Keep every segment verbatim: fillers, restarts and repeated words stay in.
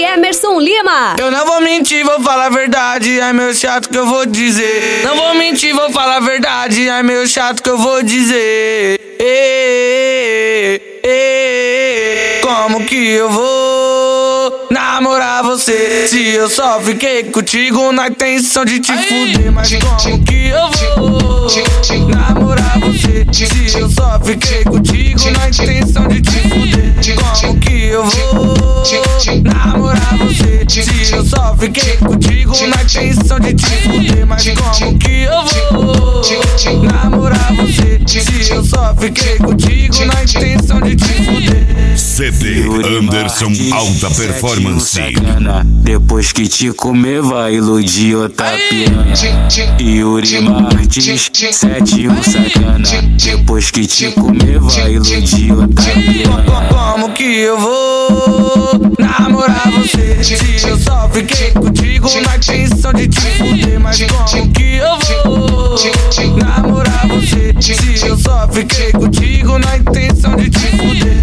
Emerson Lima. Eu não vou mentir, vou falar a verdade, é meu chato que eu vou dizer. Não vou mentir, vou falar a verdade, é meu chato que eu vou dizer. Ei, ei, ei, como que eu vou namorar você se eu só fiquei contigo na intenção de te fuder? Mas como que eu vou namorar você se eu só fiquei contigo na intenção de te fuder? Como que eu vou namorar você se eu só fiquei contigo na intenção de te fuder? Mas como que eu vou namorar você se eu só fiquei contigo na intenção de te fuder? C D Anderson Alta Performance. Depois que te comer vai iludir outra piranha. Yuri Martins, sete um sacana. Depois que te comer vai iludir outra piranha. Como que eu vou namorar você se eu só fiquei contigo na intenção de te fuder? Mas como que eu vou namorar você se eu só fiquei contigo na intenção de te fuder?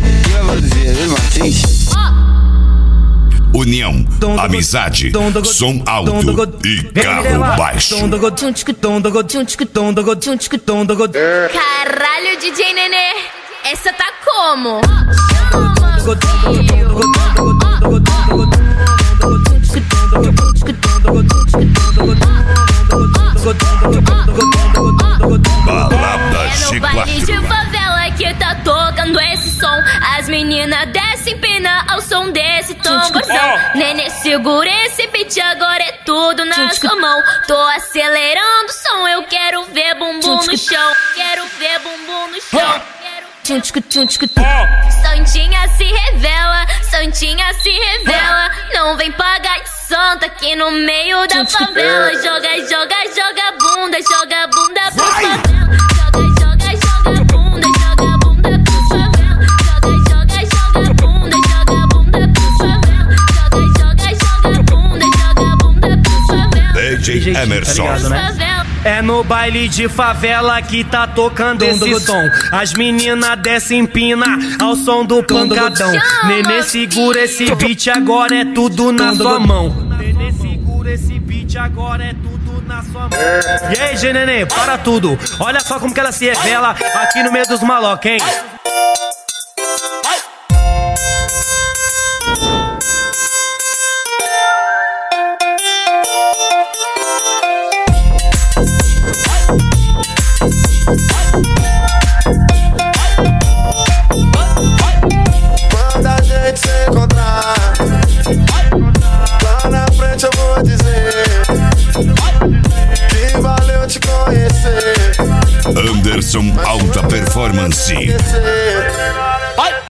União, amizade, som alto e carro baixo. Caralho, D J Nenê, essa tá como? Balada G quatro. É no baile de favela que tá tocando esse som. As meninas descem pina ao som desse tamborzão. Nenê, segura esse beat, agora é tudo na sua mão. Tô acelerando o som, eu quero ver bumbum no chão. Quero ver bumbum no chão. Santinha se revela, Santinha se revela. Não vem pagar de santa aqui no meio da favela. Joga, joga, joga bunda, joga bunda pro favela. Joga, joga, joga bunda, joga bunda pro favela. Joga, joga, joga bunda, joga bunda pro favela. Joga, joga, joga bunda, joga bunda pro favela. D J Emerson. É no baile de favela que tá tocando esse som. As meninas descem pina ao som do pancadão. Nenê, segura esse beat, agora é tudo na sua mão. Nenê, segura esse beat, agora é tudo na sua mão. E aí, G Nenê, para tudo. Olha só como que ela se revela aqui no meio dos maloca, hein? Quando a gente se encontrar, lá na frente eu vou dizer que valeu te conhecer. Anderson Alta Performance.